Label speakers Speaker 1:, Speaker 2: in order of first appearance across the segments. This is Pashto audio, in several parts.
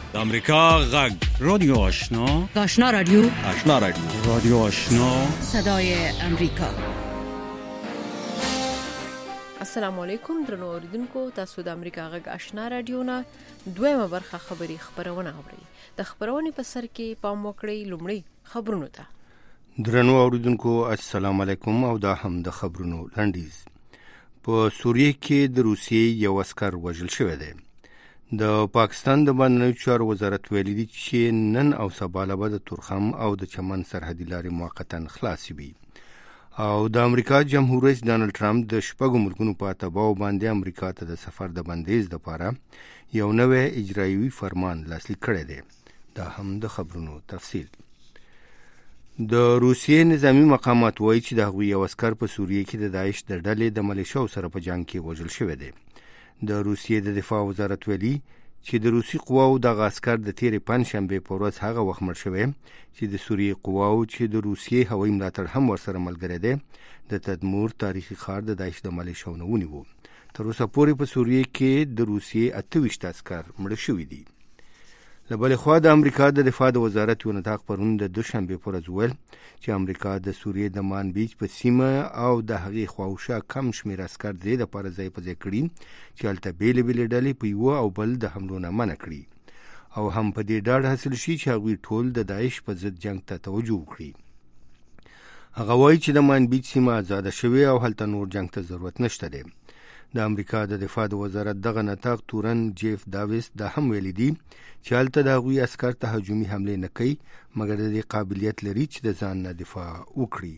Speaker 1: د امریکا غږ
Speaker 2: رادیو آشنا،
Speaker 3: آشنا رادیو،
Speaker 1: آشنا رادیو،
Speaker 2: رادیو آشنا،
Speaker 3: صدای امریکا.
Speaker 4: السلام علیکم درنو اوریدونکو، تاسو د امریکا غږ آشنا رادیو نه دویمه برخه خبرونه اورئ. د خبرونې په سر کې پام وکړئ لومړی خبرونو ته.
Speaker 5: درنو اوریدونکو السلام علیکم، او دا هم د خبرونو لنډیز. په سوریه کې د روسیې یو عسکر وژل شوی دی. د پاکستان د بهرنیو چارو وزارت ویلي دي چې نن او سبا به د تورخم او د چمن سرحدي لارې موقتا خلاصې وي. او د امریکا جمهور رئیس ډانلډ ټرمپ د شپږو ملکونو په اتباعو باندې امریکا ته د سفر د بندیز لپاره یو نوی اجرایوي فرمان لاسلیک کړی دی. دا هم د خبرونو تفصیل. د روسیې نظامی مقامات وایي چې د هغوی یو عسکر په سوریه کې د داعش د ډلې د ملیشیاو سره په جنگ کې وژل شوی دی. د روسیې د دفاع وزارت ویلي چې د روسي قواو دغه عسکر د تیرې پنجشنبې په ورځ هغه وخت مړ شوی چې د سوریې قواو چې د روسیې هوایي ملاتړ هم ورسره ملګری دی د تدمور تاریخي ښار د داعش د ملیشیاو نه ونیو. تر اوسه پورې په سوریې کې د روسیې 28 عسکر مړه شوي دي. له بلې خوا د امریکا د دفاع د وزارت یو نطاق پرون د دوشنبې په ورځ ویل چې امریکا د سوریې د مانبیج په سیمه او د هغې خواوشا کم شمېر عسکر د دې دپاره ځای په ځای کړي چې هلته بېلې بېلې ډلې په یوه او بل د حملو نه منع کړي او هم په دې ډاډ حاصل شي چې هغوی ټول د داعش په ضد جنګ ته توجه وکړي. هغه وایي چې د مانبیج سیمه آزاده شوې او هلته نور جنګ ته ضرورت نشته دی. د امریکا د دفاع د وزارت دغه نطاق تورن جیف داویس دا هم ویلي دي چې هلته د هغوی عسکر ته هجومي حملې نه کوي مګر د دې قابلیت لري چې د ځان نه دفاع وکړي.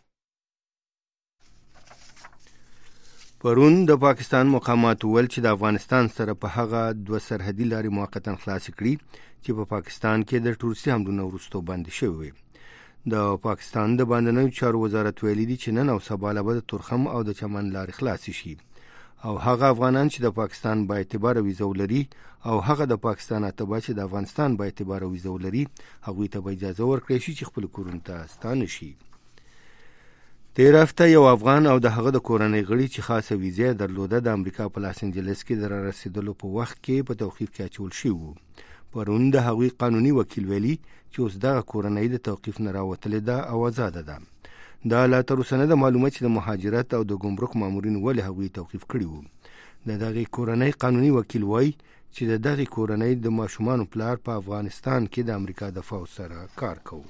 Speaker 5: پرون د پاکستان مقامات ویل چې د افغانستان سره په هغه دوه سرحدي لارې موقتا خلاصې کړي چې په پاکستان کې د ټوریستي حملونو وروسته بندې شوې وي. د پاکستان د بهرنیو چارو وزارت ویلي دي چې نن او سبا به د تورخم او د چمن لارې خلاصې شي او هغه افغانان چې د پاکستان با اعتباره ویزه ولري او هغه د پاکستان اتباع چې د افغانستان با اعتباره ویزه ولري هغوی ته به اجازه ورکړي شي چې خپل کورونو ته ستانه شي. تېره هفته یو افغان او د هغه د کورنۍ غړي چې خاصه ویزه درلوده د امریکا په لاس انجلس کې د رارسېدلو په وخت کې په توقیف کې اچول شوي وو. پرون د هغوی قانوني وکیل ویلي چې اوس دغه کورنۍ د توقیف نه راوتلې ده او آزاده ده. دا لا تر اوسه نه ده معلومه چې د مهاجرت او د ګمرک مامورین ولې هغوی توقیف کړي وو. د دغې کورنۍ قانوني وکیل وایي چې د دغې کورنۍ د ماشومانو پلار په افغانستان کې د امریکا د فوج سره کار کوي.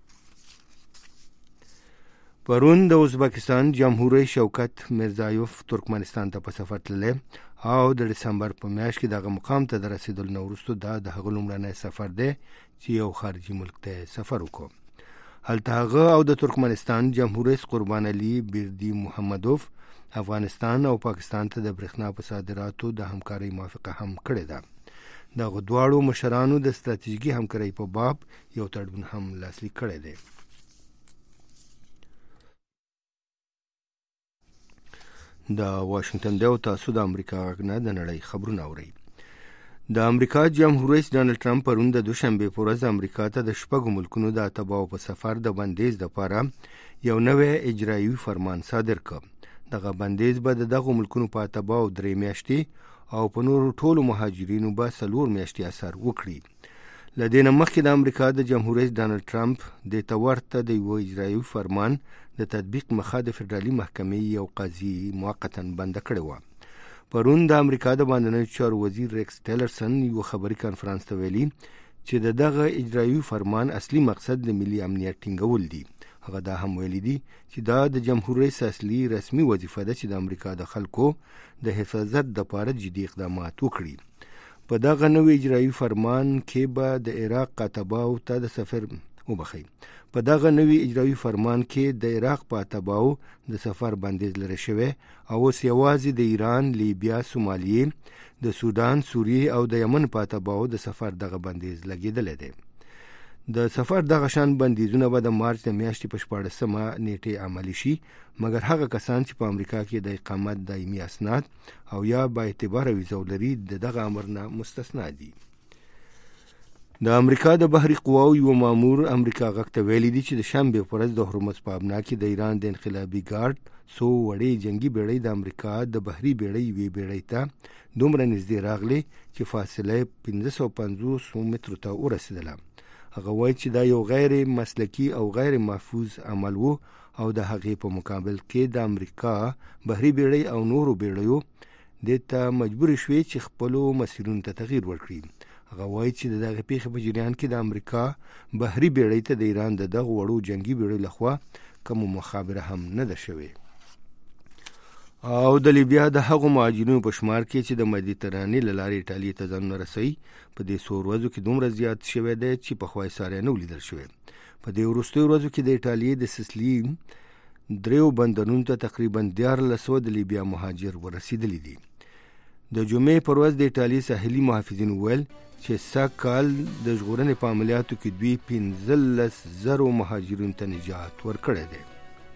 Speaker 5: پرون د ازبکستان جمهور رئیس شوکت میرزایوف ترکمنستان ته په سفر تللی او د دسمبر په میاشت کې دغه مقام ته د رسېدلو نه وروسته دا د هغه لومړنی سفر دی چې یو خارجي ملک ته سفر وکړو. هلته هغه او د ترکمنستان جمهور رئیس قربان علي بیردي محمدوف افغانستان او پاکستان ته د برېښنا په صادراتو د همکارۍ موافقه هم کړې ده. دغه دواړو مشرانو د ستراتیژیکي همکارۍ په باب یو تړون هم لاسلیک کړی دی. د واشنگټن دی او تاسو د امریکا غږ نه د نړۍ خبرونه اورئ. د امریکا جمهور رئیس ډانلډ ټرمپ پرون د دوشنبې په ورځ امریکا ته د شپږو ملکونو د اتباعو په سفر د بندیز لپاره یو نوی اجرایوي فرمان صادر کړ. دغه بندیز به د دغو ملکونو په اتباعو 3 میاشتې او په نورو ټولو مهاجرینو به 4 میاشتې اثر وکړي. له دې نه مخکې د امریکا د جمهور رئیس ډانلډ ټرمپ دې ته ورته د یو اجرایوي فرمان د تطبیق مخه د فدرالي محکمې یو قاضي موقتا بنده کړې وه. پرون د امریکا د بهرنیو چارو وزیر ریکس ټیلرسن یو خبري کانفرانس ته ویلي چې دغه اجرایوي فرمان اصلي مقصد د ملي امنیت ټینګول دي. هغه دا هم ویلي دي چې دا د جمهور رئیس اصلي رسمي وظیفه ده چې د امریکا د خلکو د حفاظت لپاره جدي اقدامات وکړي. په دغه نوې اجرایوي فرمان کې به د عراق اتباعو ته د سفر په دغه نوې اجرایوي فرمان کې د عراق په اتباعو د سفر بندیز لرې شوی او اوس یوازې د ایران، لیبیا، سومالیې، د سودان، سوریې او د یمن په اتباعو د سفر دغه بندیز لګېدلی دی. د سفر دغه شان بندیزونه به د مارچ د میاشتې په 14مه نیټې عملي شي مګر هغه کسان چې په امریکا کې د اقامت دایمي اسناد او یا با اعتباره ویزه ولري د دغه امر نه مستثنا دي. د امریکا د بحري قواو یو مامور امریکا غږ ته ویلي دی چې د شنبه په ورځ د هرمز په ابنا کې د ایران د انقلابي ګارد څو وړې جنگي بیړۍ د امریکا د بحري بیړۍ وی بیړۍ ته دومره نږدې راغلي چې فاصله 1550 مترو ته ورسېدله. هغه وایي چې دا یو غیر مسلکي او غیر محفوظ عمل وو او د هغې په مقابل کې د امریکا بحري بیړۍ او نورو بیړیو دې ته مجبور شوې چې خپلو مسیرونو ته تغییر ورکړي. هغه وایي چې دغه پیښې په جریان کې د امریکا بحري بیړۍ ته د ایران د دغه وړو جنگي بیړۍ لخوا کوم مخابره هم نه ده شوې. او د لیبیا د هغو مهاجرینو په شمار کې چې د مدیترانې له لارې ایټالیا ته ځانونه رسوي په دې څو ورځو کې دومره زیات شوی دی چې پخوا یې ساری نه ولیدل شوی. په دې وروستیو ورځو کې د ایټالیا د سسلي 3 بندرونو ته تقریبا 1400 د لیبیا مهاجر ورسېدلي دي. د جمعې پر ورځ د ایټالیا ساحلي محافظین ویل چې سږکال د ژغورنې په عملیاتو کې دوی 15,000 مهاجرینو ته نجات ورکړی دی.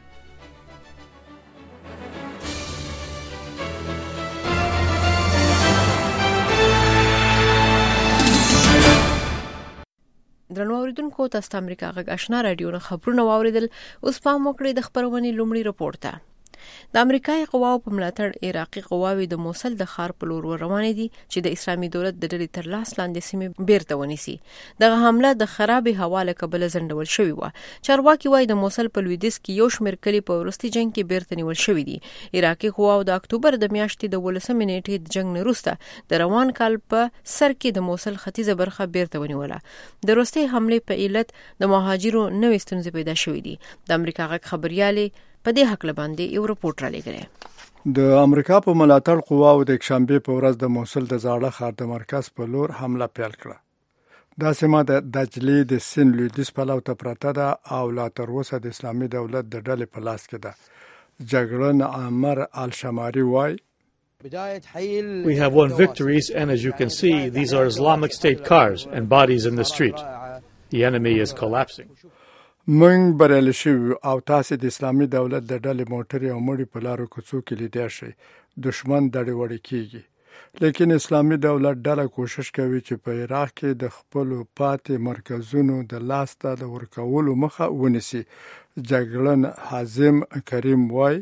Speaker 4: درنو اوریدونکو تاسو ته امریکا غږ آشنا رادیو نه خبرونه واوریدل. اوس پام وکړئ د خبرونې لومړی رپورټ ته. د امریکایي قواو په ملاتړ عراقي قواوې د موصل د ښار په لور روانې دي چې د اسلامي دولت د ډلې تر لاس لاندې سیمې بیرته ونیسي. دغه حمله د خرابې هوا له کبله ځنډول شوې وه. چارواکي وایي د موصل په لویدیځ کې یو شمېر کلي په وروستي جنګ کې بیرته نیول شوي دي. عراقي قواو د اکتوبر د میاشتې د 18 نیټې د جنګ نه وروسته د روان کال په سر کې د موصل ختیځه برخه بیرته ونیوله. د وروستۍ حملې په علت د مهاجرو نوې ستونزې پیدا شوې دي. د امریکا غږ خبريالې په دې حق لباندې یو رپورټ را لګره.
Speaker 1: د امریکا په ملاتړ قواو د شنبه په ورځ د موصل د زاړه ښار د مرکز په لور حمله پیل کړه. دا سیمه د دجلې د سین لویدیځ په لور ته پرته ده او لا تر اوسه د اسلامي دولت د ډلې په لاس کې ده. جګړن عمر الشماري وایي
Speaker 6: We have won victories, and as you can see, these are Islamic State cars and bodies in the street. The enemy is collapsing.
Speaker 1: موږ بریالي شوي او تاسې د اسلامي دولت د ډلې موټرې او مړي په لارو کوڅو کې لیدای شئ. دشمن دړې وړې کېږي. لیکن اسلامي دولت ډله کوشش کوي چې په عراق کې د خپلو پاتې مرکزونو د لاسته د ورکولو مخه ونیسي. جګړن حازم کریم وایي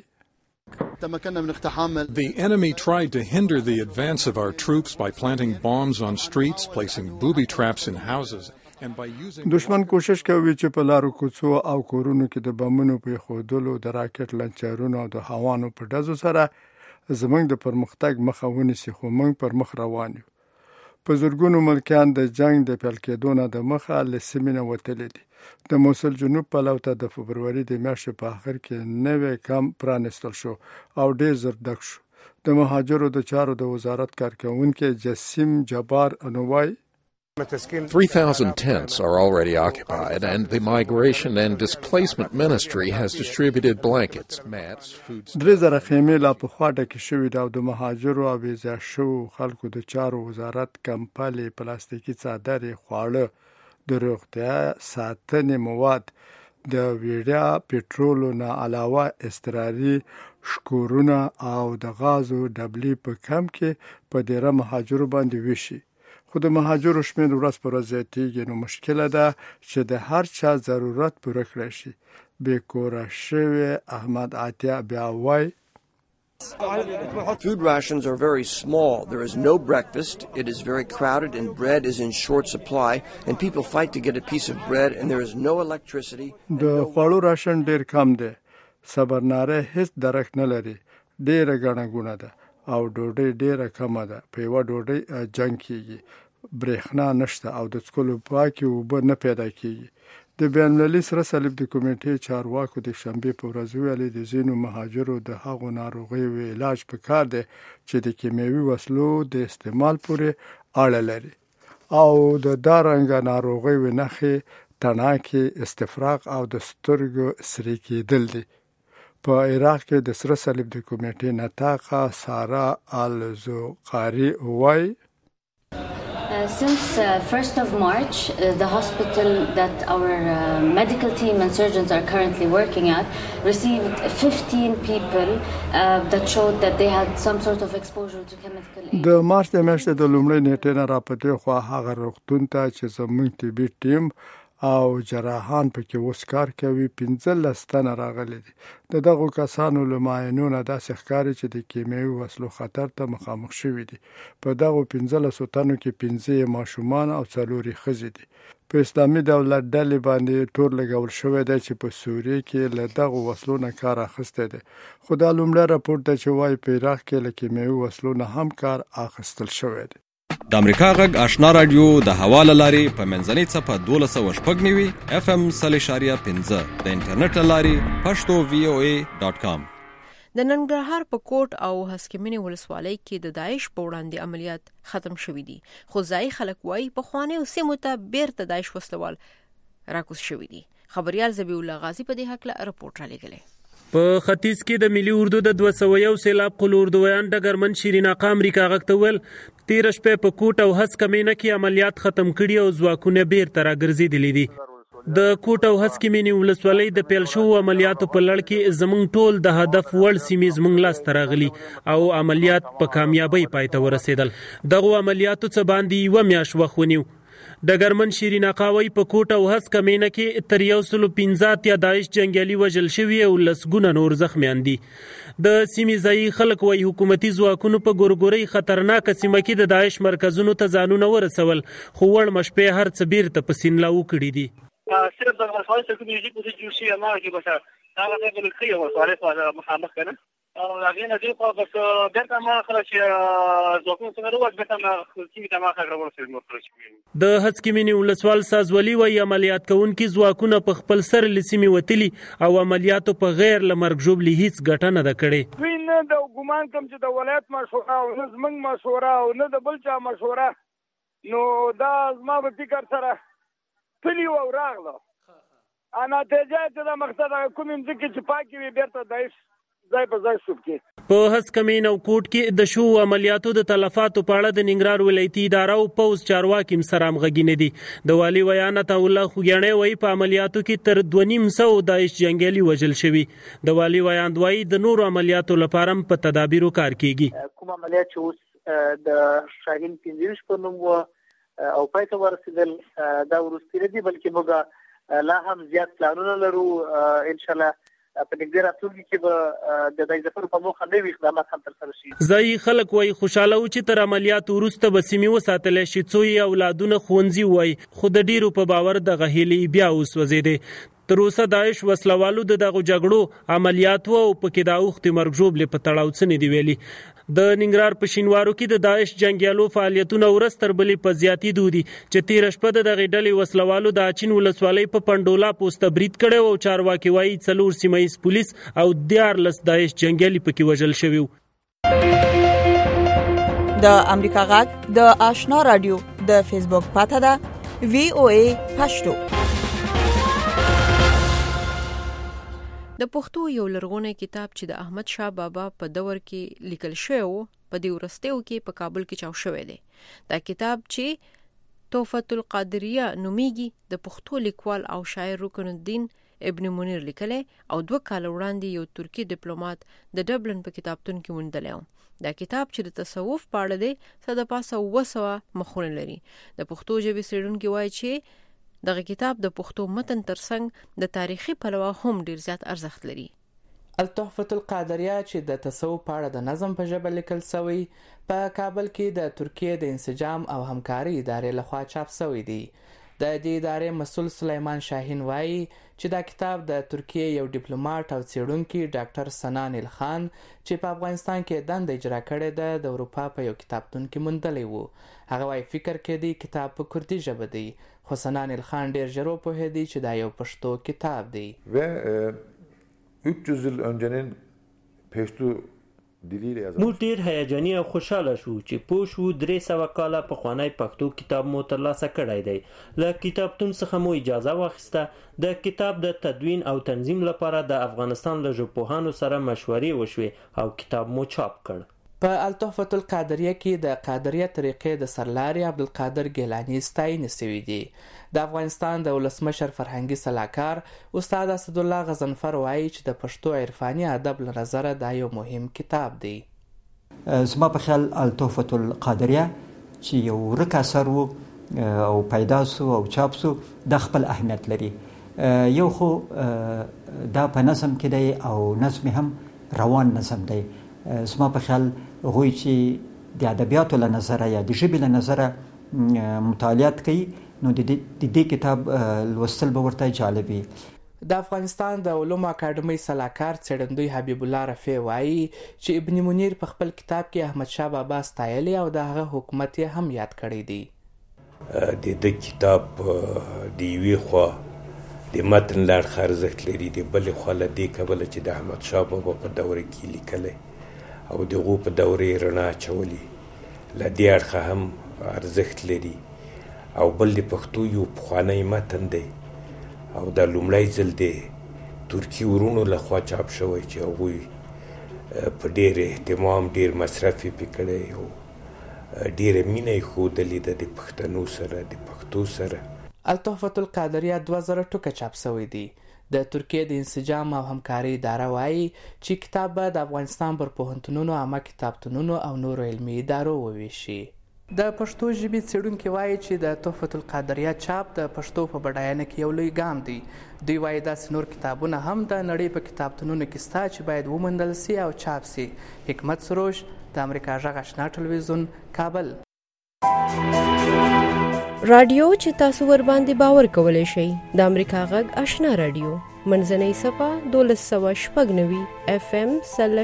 Speaker 7: The enemy tried to hinder the advance of our troops by planting bombs on streets, placing booby traps in houses, and by using
Speaker 1: دشمن کوشش کوي چې په لارو کوڅو او کورونو کې د بمونو په خودلو د راکټ لنچرونو او د هوانو په ډزو سره زموږ د پرمختګ مخه ونیسي، خو موږ پر مخ روان یو. په زرګونو ملکیان د جنگ د پیل کېدو نه د مخه له سیمې نه وتلي دي. د موصل جنوب په لور ته د فبروري د میاشتې په اخر کې نوې کمپ پرانستل شو او ډېر زر ډک شو. د مهاجرو د چارو د وزارت کارکونکي جسیم جبار انوای
Speaker 8: 3,000 tents are already occupied, and the Migration and Displacement Ministry has distributed blankets, mats, food.
Speaker 1: 3,000 خیمې لا په خوا ډکې شوې دي او د مهاجرو او ویزا شوو خلکو د چارو وزارت کمپلې پلاستیکي څادرې، خواړه، د روغتیا ساتنې مواد، د ویډیا پټرولو نه علاوه اضطراري شکورونه او د غازو ډبلي په کم کې په ډیره مهاجرو باندې وشي. خو د مهاجرو شمېر ورځ پر ورځ زیاتېږي، نو مشکله ده چې د هر چا ضرورت پوره کړی شي. بې کوره شوی احمد عطیه بیا وایي
Speaker 9: Food rations are very small. There is no breakfast. It is very crowded and bread is in short supply and people fight to get a piece of bread and there is no electricity.
Speaker 1: د خوړو راشن ډیر کم دی. صبرناره هیڅ درک نه لري. ډیره ګڼه ګونه ده او ډوډۍ ډیره کمه ده. په یوه ډوډۍ جنګ کیږي. برېښنا نشته او د څښلو پاکې اوبه نه پیدا کیږي. د بین المللي سره صلیب د کمیټې چارواکو د شنبې په ورځ ویلي د ځینو مهاجرو د هغو ناروغیو علاج پکار دی چې د کیمیاوي وسلو د استعمال پورې اړه لري او د دارنګه ناروغیو نښې تڼاکې، استفراغ او د سترګو سرې کېدل دي. په عراق کې د سره صلیب د کمیټې نطاقه سارا الزوقاري وایي
Speaker 10: Since 1st of March, the hospital that our medical team and surgeons are currently working at received 15 people that showed that they had some sort of exposure to chemical agents.
Speaker 1: د مارچ د میاشتې د لومړۍ نیټې نه راپدې خو هغه روغتون ته چې زموږ طبي ټیم او جراحان پکې اوس کار کوي 15 تنه راغلي دي. دغه کسانو له معاینونو داسې ښکاري چې د کیمیاوي وسلو خطر ته مخامخ شوي دي. په دغه 15 تنو کې 15 ماشومان او 4 ښځې دي. په اسلامي دولت ډلې باندې ټول لګول شوی دی چې په سوریه کې له دغه وسلو نه کار اخیستی دی. خو دا لومړی راپور دی چې وایي په عراق کې له کیمیاوي وسلو نه هم کار اخیستل شوی دی.
Speaker 11: د امریکا غږ آشنا رادیو د حواله لاري په منځنۍ صفه 1290 FM 3.15 د انټرنیټ لاري pashto.voa.com.
Speaker 4: د ننګرهار په کوټ او هسکمنې ولسوالۍ کې د داعش په وړاندې عملیات ختم شوي دي، خو ځای خلک وایي په خوانیو سیمو ته بیرته داعش وسلوال راکوز شوي دي. خبريال ذبیح الله غازی په دې هکله رپورټ را لېږلی.
Speaker 12: په ختیځ کې د ملي اردو د 201 سیلاب قل اردویان ډګرمن شیرین آقا امریکا غږ ته ویل 13 شپې په کوټ او هسکمینه کې عملیات ختم کړي او ځواکونه بیرته راګرځېدلي دي. د کوټ او هسکمینې ولسوالۍ د پیل شوو عملیاتو په لړ کې زموږ ټول د هدف وړ سیمې زموږ لاسته راغلي او عملیات په کامیابۍ پای ته ورسېدل. دغه عملیاتو څه باندې یوه میاشت وخت ونیو. ډګرمن شیرین آقا وایي په کوټ او هسکمینه کې تر 115 داعش جنګیالي وژل شوي او لسګونه نور زخمیان دي. د سیمې ځایي خلک وایي حکومتي ځواکونو په ګورګورۍ خطرناکه سیمه کې د داعش مرکزونو ته ځانونه ورسول، خو وړ مشپې هر څه بیرته په سینلا وکړي دي.
Speaker 13: صرف د ولسوالۍ څخه میوزیک اوسې جوړ شي هغه کې بس هغه د بلخي ولسوالۍ په مخامخ کنه او هغه نه دی په بس بیرته ما خلاص ځوکو څنګه وروت بیرته ما چې ما خبره ورسېد نو پرچ.
Speaker 12: د هسکمنې ولسوال سازولي وایي عملیات کوونکي ځواکونه په خپل سر لسیمې وتلي او عملیاتو په غیر لمرګ ژوبلي هیڅ ګټه نه ده کړې.
Speaker 14: دوی نه د ګمان کوم چې د ولایت مشوره او نه زموږ مشوره او نه د بل چا مشوره، نو دا زما په فکر سره تلي او راغله انا نتیجه ته د مقصد کوم ځکه چې پاکي وي بیرته دایښ ځای په ځای شوب کې.
Speaker 12: په هسکمین او کوټ کې د شو عملیاتو د تلفاتو په اړه د ننګرهار ولایتي اداره او پوز چارواکي سره همغږي نه دي. د والي ویان عطا الله خوګیاڼی وایي په عملیاتو کې تر 250 داعش جنګیالي وژل شوي. د والي ویان وایي د نورو عملیاتو لپاره په تدابیرو کار کیږي.
Speaker 15: کوم عملیات چې اوس د شاهین 15 په نوم او پای ته ورسېدل دا وروستي نه دي، بلکې موږ لا هم زیات پلانونه لرو. ان شاء الله په دې راتلونکي کې به د دې ځفر په موخه نوي اقدامات هم ترسره شي.
Speaker 12: ځای خلک وایي خوشاله و چې تر عملیات وروسته به سیمې وساتل شي، څو یې اولادونه ښوونځي وایي، خو د ډیرو په باور دغه هیلې بیا وسوځېدې. تر اوسه داعش وسلوالو دغه جګړو عملیات او پکې د اوختي مرګ ژوبلې په تړاو څه نه دی ویلي. د ننګرهار په شینوارو کې د داعش جنگیالو فعالیتونه ورځ تر بلې په زیاتېدو دي چې تېره شپه د دغې ډلې وسلوالو د اچین ولسوالۍ په پنډولا پوسته برید کړی او چارواکي وایي 4 سیمه ییز پولیس او 14 داعش جنگیالي پکې وژل شوي.
Speaker 16: د امریکا غږ د آشنا رادیو د فیسبوک پاته ده VOA پښتو.
Speaker 4: د پښتو یو لرغونی کتاب چې د احمد شاه بابا په دور کې لیکل شوی و په دې ورستیو کې په کابل کې چاپ شوی دی. دا کتاب چې تحفة القادریه نومیږي د پښتو لیکوال او شاعر رکن الدین ابن منیر لیکلی او 2 کال وړاندې یو ترکی ډیپلوماټ د ډبلن په کتابتون کې موندلی و. دا کتاب چې د تصوف په اړه دی څه د پاسه 200 مخونه لري. د پښتو ژبې څېړونکي وایي چې دغه کتاب د پښتو متن ترڅنګ د تاریخي پلوه هم ډیر زیات ارزښت لري.
Speaker 17: التحفة القادریه چې د تصوف په اړه د نظم په ژبه لیکل شوی په کابل کې د ترکیې د انسجام او همکاري ادارې لخوا چاپ شوی دی. د دې ادارې مسؤل سلیمان شاهین وایي چې دا کتاب د ترکیې یو ډیپلوماټ او څېړونکي ډاکټر سنان الخان چې په افغانستان کې دنده اجرا کړې ده د اروپا په یو کتابتون کې موندلی و. هغه وایي فکر کې دی کتاب په کردي ژبه دی، خو سنان الخان ډیر ژر وپوهېدی چې دا یو پښتو کتاب دی.
Speaker 18: و 300 yıl öncenin پښتو دلیل
Speaker 19: مو ډیر هیجاني او خوشاله شو چې پوه شو 300 کاله پخوانی پښتو کتاب مو ترلاسه کړی دی. له کتابتون څخه مو اجازه واخیسته د کتاب د تدوین او تنظیم لپاره د افغانستان له ژبپوهانو سره مشورې وشوې او کتاب مو چاپ کړ.
Speaker 17: په التحفة القادریه کې د قادریه طریقې د سرلاري عبدالقادر ګیلاني ستاینې شوي دي. د افغانستان د ولسمشر فرهنګي سلاکار استاد اسدالله غضنفر وایي چې د پښتو عرفاني ادب له نظره دا یو مهم کتاب دی.
Speaker 20: زما په خیال التحفة القادریه چې یو ورک اثر و او پیدا سو او چاپ سو د خپل اهمیت لري. یو خو دا په نظم کې دی او نظم هم روان نظم دی. زما په خیال هغوی چې د ادبیاتو له نظره یا د ژبې له نظره مطالعات کوي نو د دې کتاب لوستل به ورته جالب وي.
Speaker 17: د افغانستان د علومو اکاډمۍ سلاکار څېړندوی حبیب الله رفیع وایي چې ابن منیر په خپل کتاب کې احمدشاه بابا ستایلی او د هغه حکومت یې هم یاد کړی دی.
Speaker 21: د دې کتاب د یوې خوا د متن له اړخه ارزښت لري، د بلې خوا له دې کبله چې د احمدشاه بابا په دوره کې لیکلی او د هغو په دوره یې رڼا اچولي، له دې اړخه هم ارزښت لري. او بل د پښتو یو پخوانی متن دی او دا لومړی ځل دی ترکي ورونو لخوا چاپ شوی چې هغوی په ډېر اهتمام ډېر مصرف یې پې کړی او ډېره مینه یې ښودلې ده د پښتنو سره د پښتو سره.
Speaker 17: التحفة القادریه 2000 ټوکه چاپ شوی دی. د ترکیې د انسجام او همکاري اداره وایي چې کتاب به د افغانستان پر پوهنتونونو، عامه کتابتونونو او نورو علمي ادارو وویشي. د پښتو ژبې څېړونکي وایي چې د تحفة القادریه چاپ د پښتو په بډاینه کې یو لوی ګام دی. دوی وایي داسې نور کتابونه هم د نړۍ په کتابتونونو کې شته چې باید وموندل سي او چاپ سي. حکمت سروش، د امریکا غږ آشنا ټلویزیون، کابل.
Speaker 4: رادیو چې تاسو ور باندې باور کولای شئ د امریکا غږ آشنا رادیو منځنۍ صفه 1296 FM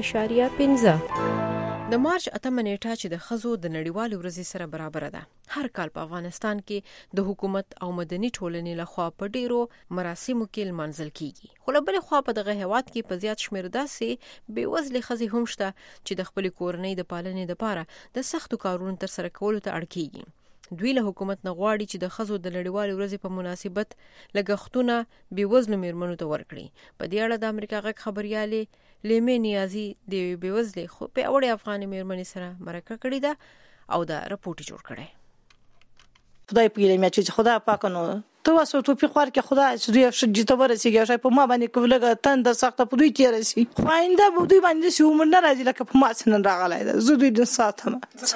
Speaker 4: 0.15. د مارچ 8 نیټه چې د ښځو د نړیوالې ورځې سره برابره ده، هر کال په افغانستان کې د حکومت او مدني ټولنې لخوا په ډیرو مراسمو کې لمانځل کیږي. خو له بلې خوا په دغه هیواد کې په زیات شمېر داسې بېوزلې ښځې هم شته چې د خپلې کورنۍ د پالنې لپاره د سختو کارونو ترسره کولو ته اړ کیږي. دوی له حکومت نه غواړي چې د ښځو د نړیوالې ورځې په مناسبت لګښتونه بېوزلو میرمنو ته ورکړي. په دې اړه د امریکا غږ خبریالې لیمې نیازي د بېوزلې خو پیاوړې افغاني میرمنې سره مرکه کړې ده او دا رپورټ جوړ کړی.
Speaker 22: خدای پیله مې چې خدا پاک نو تو واسو ټوپی خور کې خدا چې دوی افشد ته ورسیږي شای په ما باندې کوله تند سخته په دوی تیر شي خو آینده به دوی باندې شي عمر نه راځي لکه په ما څنګه راغلای ده زه دوی د ساتم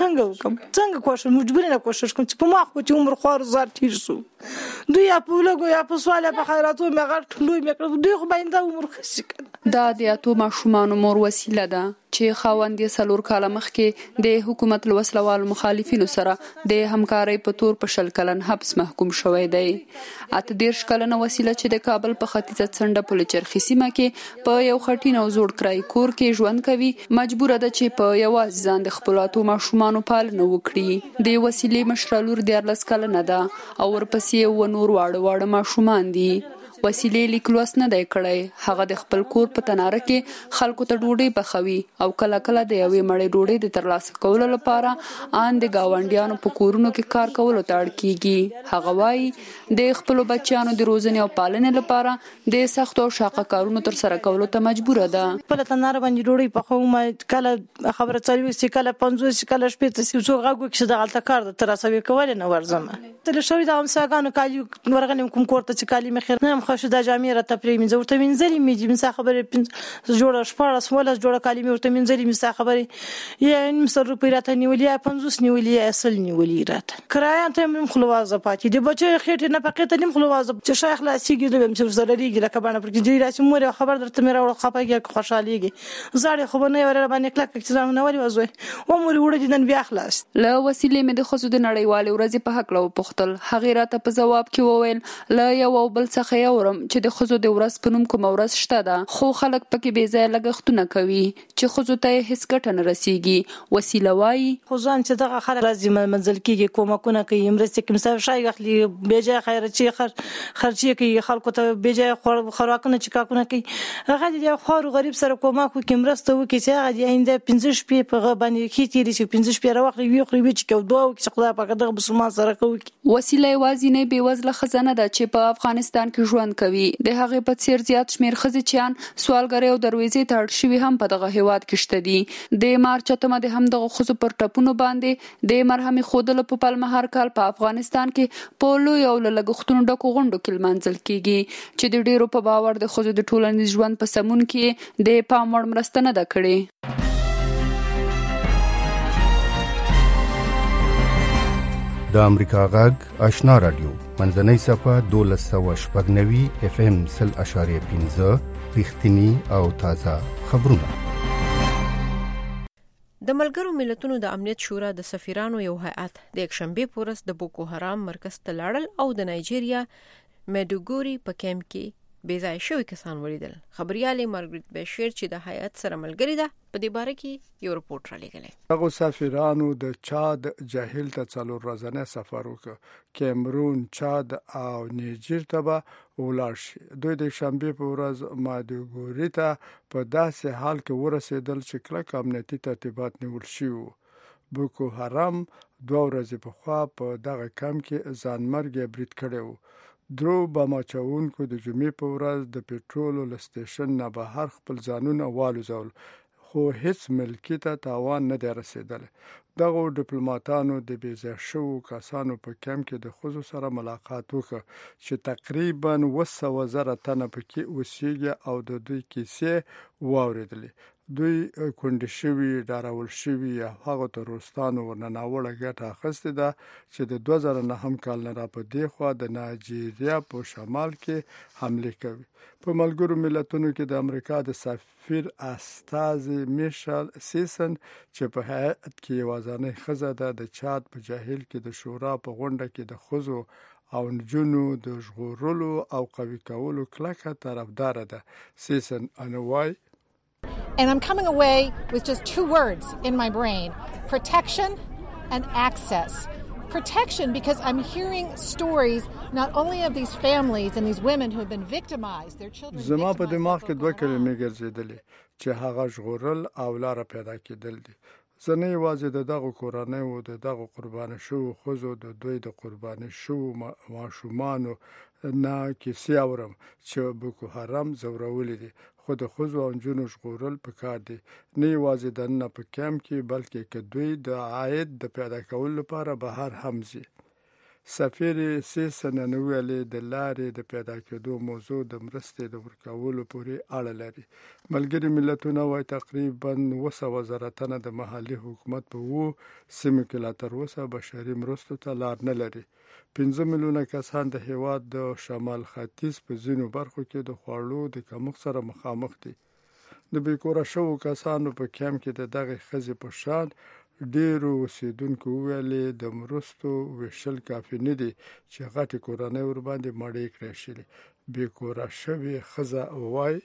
Speaker 22: څنګه کوشش مجبور نه کوشش کوم چې په ما خو چې عمر خور زار تیر شو دوی په لګو یا په سوال په خیراتو مې غړ ټلوي مې دوی خو باندې عمر خسي
Speaker 23: دا د اتو ماشومان مور وسیله ده چې خاوند یې سلور کاله مخکې د حکومت له وسلوالو مخالفینو سره د همکارۍ په تور په 10 کلن حبس محکوم شوی دی. 18 کلنه وسیله چې د کابل په ختیځه څنډه په لچرخي سیمه کې په یو خټین او زوړ کرای کور کې ژوند کوي، مجبور ده چې په یوازې ځان د خپل اتو ماشومانو پالنه وکړي. د وسیلې مشره لور 14 کلنه ده او ورپسې و نور واړه ماشومان دي. وسیلې لیکلوس نه دی کړی، هغه د خپل کور په تناره کې خلکو ته ډوډۍ پخوي او کله کله د یوې مړۍ ډوډۍ د ترلاسه کولو لپاره ان د گاونډیانو په کورونو کې کار کولو ته اړ کیږي. هغه وایي د خپل بچیانو د روزنې او پالنې لپاره د سختو او شاقه کارونو تر سره کولو ته مجبور ده.
Speaker 22: په تناره باندې ډوډۍ پخوم، کله خبره چالو سي، کله 50 کله شپې ته څو غوږ کې د غلطه کار د تراسوي کول نه ورزم. تل شوی د امساګانو کالی ورغنم کوم کوړه چې کالی مخیر نه خوښ د جامې را تپرې من زورته منځلې مې مسا خبره جوړه شپارس ولا جوړه کالی مې ورته منځلې مسا خبره یې مسر روپې راته نیولې 50 نیولې اصل نیولې راته کرایه ته مې خلوازه پاتې دی بچي خېټه نه پقې ته نیم خلوازه چې شیخ لاسیږي د مې سره لريږي لکه باندې پر کې دی راسي مور خبر درته مې راوړ خپګي خوشاليږي زړې خو نه ور باندې کلک چې نه ولي وځوي و مور وړي دن بیا خلاص.
Speaker 23: له وسیلې مې د خصو د نړیوالې ورځې په حق لو پختل هغه راته په جواب کې وویل لا یو بل څخه یورم چې د خزو د ورځ په نوم کوم ورځ شته ده، خو خلک پکې بې ځای لګښتونه کوي چې خزو ته هیڅ ګټه نه رسیږي. وسیله وایي
Speaker 22: خو ځان چې دغه خلک راځي منځل کېږي کومکونه کوي مرستې کوم څه شای غخلي بې ځای خرچي کوي خلکو ته بې ځای خوراکونه چې کاکونه کوي هغه د خور غریب سره کومک کوي مرسته وکړي چې هغه د آینده 15 شپې په باندې کې تیری شي 15 شپې راوخلي وي خو چې کو دوه چې خدای پاک دغه مسلمان سره کوي.
Speaker 23: وسیله وازینه بې وزله خزانه ده چې په افغانستان کې ژوند ژوند کوي. د هغې په څیر زیات شمیر ښځې سوالګرۍ او دروازې ته اړ شوي هم په دغه هیواد کې شته دي. د مارچ 8 د هم دغه ښځو پر ټپونو باندې د مرهمې ښودلو په پلمه هر کال په افغانستان کې په لوی او له لګښتونو ډکو غونډو کې لمانځل کیږي چې د ډیرو په باور د ښځو د ټولنیز ژوند په سمون کې د پام وړ مرسته نه ده کړې.
Speaker 2: د امریکا غږ آشنا رادیو منځنۍ صفحه 1290 FM 0.15 رښتینی او تازه خبرونه.
Speaker 4: د ملګرو ملتونو د امنیت شورا د سفیرانو یو هیئت د یکشنبه په ورځ د بوکو حرام مرکز ته لاړل او د نایجیریا میډوګوري په کیمپ کې بې ځای شوي کسان ولیدل. خبريالې مارګریټ بشیر چې د هیئت سره ملګری ده په دې باره کې یو رپورټ را لېږلی.
Speaker 1: هغه سفیرانو د چاد جاهل ته 4 ورځنی سفر وکړ. کیمرون، چاد او نیجر ته به ولاړ شي. دوی د شنبه په ورځ مادوګوري ته په داسې حال کې ورسېدل چې کلک امنیتي ترتیبات نیول شوي. بوکو حرام 2 ورځې پخوا په دغه کمپ کې ځانمرګي برید کړی و. درو بماچونکو د جمعې په ورځ د پېټرول له سټیشن نه بهر خپل ځانونه والوزول، خو هیڅ ملکی ته تاوان نه دی رسیدلی. دغه ډیپلوماټانو د بې ځای شوو کسانو په کمپ کې د ښځو سره ملاقات وکړ چې تقریبا 200,000 تنه پکې اوسېږي او د دوی کیسې واورېدلې. دوی کونډې شوي، ډارول شوي او هغو تروریستانو ورنناوړه ګټه اخیستې ده چې د 2009 کال نه را په دې خوا د نایجیریا په شمال کې حمله کوي. په ملګرو ملتونو کې د امریکا د سفیر استازي میشل سیسن چې په هیئت کې یوازینۍ ښځه ده د چاد په جاهل کې د شورا په غونډه کې د ښځو او نجونو د ژغورلو او قوي کولو کلکه طرفدار ده. سیسن انوای
Speaker 3: And I'm coming away with just 2 words in my brain: protection and access. Protection because I'm hearing stories not only of these families and these women who have been victimized, their children.
Speaker 1: زما په دماغ کې 2 کلمې ګرځېدلې چې هغه ژغورل او لار پیدا کېدل دي. زه نه یوازې د دغو کورنۍ او د دغو قرباني شوو ښځو د دوی د قرباني شوو ماشومانو نه کیسې اورم چې بوکو حرام ځورولي دي، خو د ښځو او نجونو ژغورل پکار دي. نه یوازې دننه په کیمپ کې بلکې که دوی د عاید د پیدا کولو لپاره بهر هم ځي. سفیر سیسن ویلي د لارې د پیدا کېدو موضوع د مرستې د ورکولو پورې اړه لري. ملګري ملتونه وايي تقریبا 200,000 تنه د محلي حکومت په 2 سیمو کې لا تر اوسه بشري مرستو ته لار نه لري. 15 میلیونه کسان د هیواد د شمال ختیځ په ځینو برخو کې د خوړو د کمښت سره مخامخ دي. د بیکوره شوو کسانو په کیمپ کې د دغه ښځې په شان ډیرو اوسیدونکو ویلي د مرستو ویشل کافي نه دي چې غټې کورنۍ ورباندې مړې کړی شي. بیکوره شوې ښځه وایي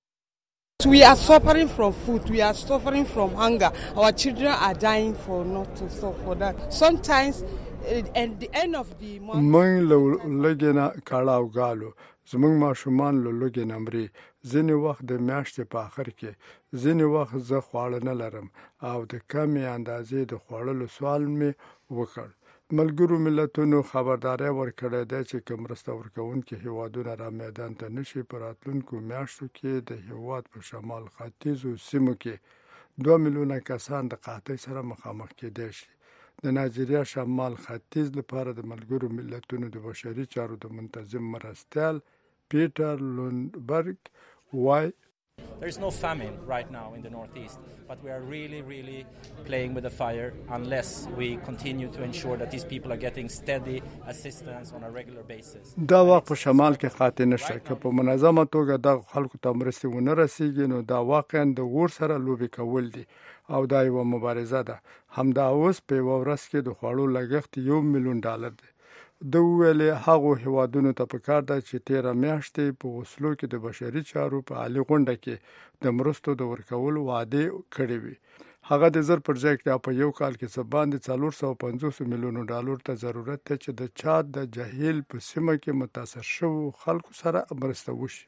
Speaker 5: We are suffering from food. We are suffering from hunger. Our children are dying for not to suffer that. Sometimes at the end of the month
Speaker 1: من لګینا کاړاو غالو زمونږ ماشومان له لګینا مري. ځینې وخت د میاشتې په آخر کې، ځینې وخت زه خواړه نه لرم او د کمې اندازې د خوړلو سوال مې وکړ. ملګرو ملتونو خبرداري ورکړې ده چې کوم مرسته ورکوونکي هیوادونه را میدان ته نشي په راتلونکو میاشتو کې د هیواد په شمال ختیځو سیمو کې 2 میلیونه کسان د قحطۍ سره مخامخ کېدای شي. د نایجیریا شمال ختیځ لپاره د ملګرو ملتونو د بشري چارو د منتظم مرستیال پیټر لونبرګ وای
Speaker 24: There is no famine right now in the northeast, but we are really playing with the fire unless we continue to ensure that these people are getting steady assistance on a regular basis.
Speaker 1: دا وخت په شمال کې خاطر نشته که په منظمه توګه د خلکو ته مرستې ونه رسیږي نو دا واقعا د اور سره لوبې کول دي او دا یو مبارزه ده. همدا اوس په یو ورځ کې د خوړو لګښت $1 میلیون دی. د ویلې هغو هیوادونو ته پکار ده چې 13 میاشتې په اوسلو کې د بشري چارو په عالی غونډه کې د مرستو د ورکولو وعده کړې وي. هغه د زر پروژیکټ په یو کال کې څه باندې $450 میلیون ته ضرورت دی چې د چاد د جهیل په سیمه کې متاثر شوو خلکو سره مرسته وشي.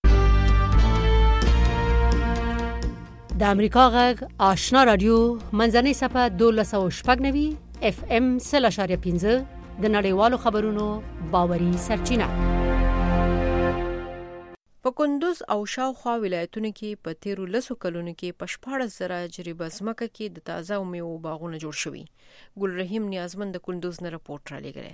Speaker 25: د امریکا غږ آشنا رادیو منځنۍ صفحه 1290 FM 0.15 د نړیوالو خبرونو باوري سرچینه.
Speaker 4: په کندوز او شاوخوا ولایتونو کې په تیرو 10 کلونو کې په 14,000 جریبه ځمکه کې د تازه میوو باغونه جوړ شوي. ګل رحیم نیازمند د کندوز نه راپورټ را لېږلی.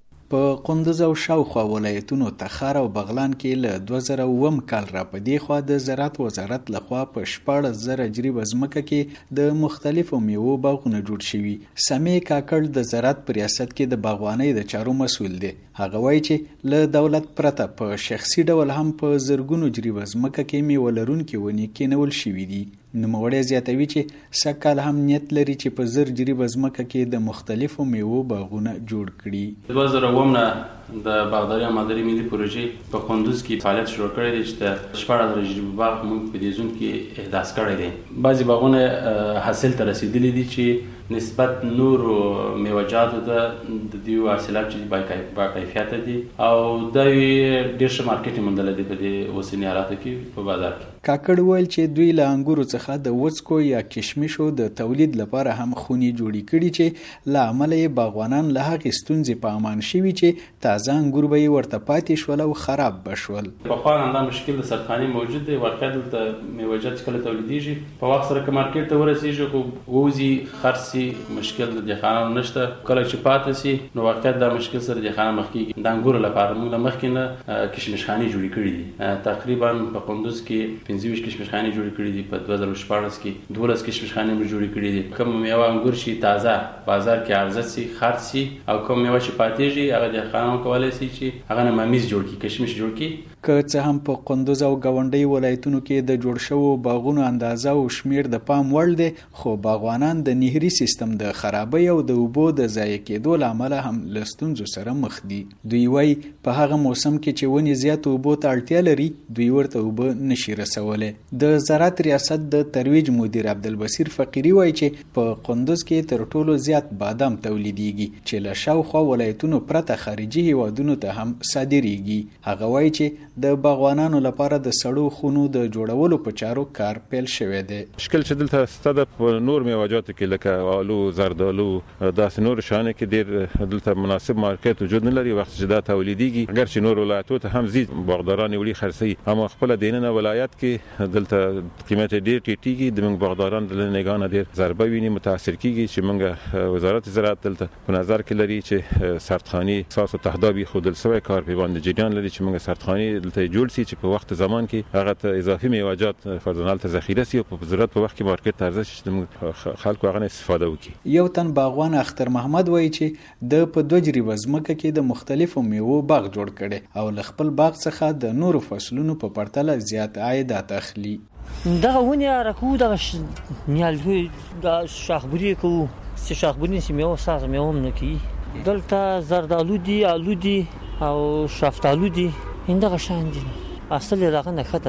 Speaker 6: په کندوز او شاوخوا ولایتونو تخار او بغلان کې له 2009 کال را پدې خوا د زراعت وزارت لخوا په 14,000 جریبه ځمکه کې د مختلفو میوو باغونه جوړ شوي. سمیع کاکړ د زراعت په ریاست کې د باغوانۍ د چارو مسؤل دی. هغه وایي چې له دولت پرته په شخصي ډول هم په زرګونو جریبه ځمکه کې میوه لرونکي ونې کېنول شوي دي. نوموړی زیاتوي چې سږکال هم نیت لري چې په 1000 جریبه ځمکه کې د مختلفو میوو باغونه جوړ کړي.
Speaker 7: 2009 نه د باغداري او مالداري ملي پروژې په کندوز کې فعالیت شروع کړی دی چې د 14,000 جریبه باغ موږ په دې زون کې احداث کړی دی. بعضې باغونه حاصل ته رسېدلي دي چې نسبت نورو میوه‌جاتو ته د دې حاصلات چې با کیفیته دي او دا ډېر ښه مارکیټ یې موندلی دی په دې اوسني حالاتو کې په بازار کې.
Speaker 6: کاکړ ویل چې دوی له انګورو څخه د وڅکو یا کشمشو د تولید لپاره هم خونې جوړې کړي چې له امله یې باغوانان له هغې ستونزې په امان شوي چې تازه انګور به یې ورته پاتې شول او خراب به شول.
Speaker 7: پخوا همدا مشکل د سرطاني موجود دی. واقعا دلته میوه‌جات چې کله تولیدېږي په وخت سره که مارکیټ ته ورسېږي خو ووځي خرڅ مشکل د دهقانانو نشته. کله چې پاتې سي نو واقعا دا مشکل سره دهقانان مخ کېږي. د انګورو لپاره موږ له مخکې نه کشمشخانې جوړې کړي دي. تقریبا په کندوز کې 25 کشمشخانې جوړې کړي دي. په 2014 کې 12 کشمشخانې موږ جوړې کړي دي. کوم میوه انګور شي تازه بازار کې عرضه سي خرڅ سي او کوم میوه چې پاتېږي هغه دهقانان کولی سي چې هغه نه ممیز جوړ کړي کشمش جوړ کړي.
Speaker 6: که څه هم په کندوز او ګاونډي ولایتونو کې د جوړ شوو باغونو اندازه او شمیر د پام وړ دی خو باغوانان د نهري سیستم د خرابۍ او د اوبو د ضایع کېدو له امله هم له ستونزو سره مخ دي. دوی وایي په هغه موسم کې چې ونې زیات اوبو ته اړتیا لري دوی ورته اوبه نشي رسولی. د زراعت ریاست د ترویج مدیر عبدالبصیر فقیري وایي چې په کندوز کې تر ټولو زیات بادام تولیدېږي چې له شاوخوا ولایتونو پرته خارجي هیوادونو ته هم صادریږي. هغه وایي چې د باغوانانو لپاره د سړو خونو د جوړولو په چارو کار پیل شوی دی.
Speaker 8: مشکل چې دلته ستا د نور میوه‌جاتو کې لکه آلو زردالو داسې نور شیانو کې ډېر دلته مناسب مارکیټ وجود نه لري. وخت چې دا تولیدېږي اگر چې نور ولایتو ته هم ځي باغداران یې وړي خرڅوي اما خپله دننه ولایت کې دلته قیمت ډېر ټیټېږي. د موږ باغداران د نګانه ډېر ضربه ویني متاثر کېږي چې موږ وزارت زراعت دلته په نظر کې لري چې سردخانې اساس او تهداب ښودل شوی کار په باندې جریان لري چې موږ سردخانې دلته جوړ سي چې په وخت زمان کې هغه ته اضافي میوه‌جات فرضاً ته ذخیره سي او په ضرورت په وخت کې مارکیټ ته عرضه شي چې خلکو هغه استفاده وکړي.
Speaker 6: یو تن باغوان اختر محمد وایي چې د په 2 جریبه ځمکه کې د مختلفو میوو باغ جوړ کړي او له خپل باغ څخه د نورو فصلونو په پرتله زیات عایدات اخلي.
Speaker 9: دغه ونې راکو دغه نیالګي د شاخبري کو چې شاخبري سیمه او ساز میوه نه کی دلته زردالو دي آلو دي او شفتالو دي هندغه شان دي. اصل دغه نه خته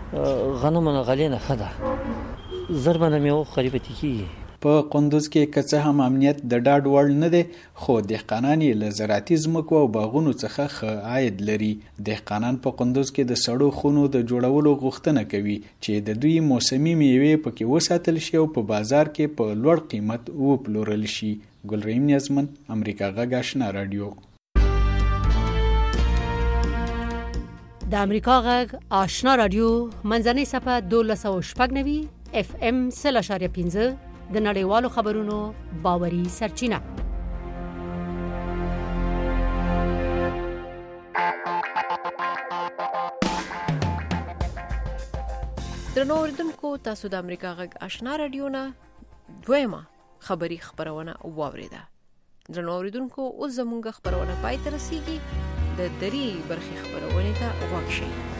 Speaker 9: غنمو نه غلې نه خده ضربنه میوه خریبتی کی.
Speaker 6: په کندوز کې که څه هم امنیت د ډاډ وړ نه دی خو دهقانان یې له زراعتي ځمکو او باغونو څخه ښه عاید لري. دهقانان په کندوز کې د سړو خونو د جوړولو غوښتنه کوي چې د دوی موسمي میوې پکې وساتل شي او په بازار کې په لوړ قیمت وپلورل شي. ګلرحیم نیازمند امریکا غږ آشنا رادیو.
Speaker 25: د امریکا غږ آشنا رادیو منځنۍ صفحه 1290 FM 0.5 د نړیوالو خبرونو باوري سرچینه.
Speaker 4: درنو اوریدونکو تاسو د امریکا غږ آشنا رادیو نه دویمه خبری خبرونه واوریده. درنو اوریدونکو اوس زموږ خبرونه پای ته رسیدي. د دری برخې خبرونه ته وښیي.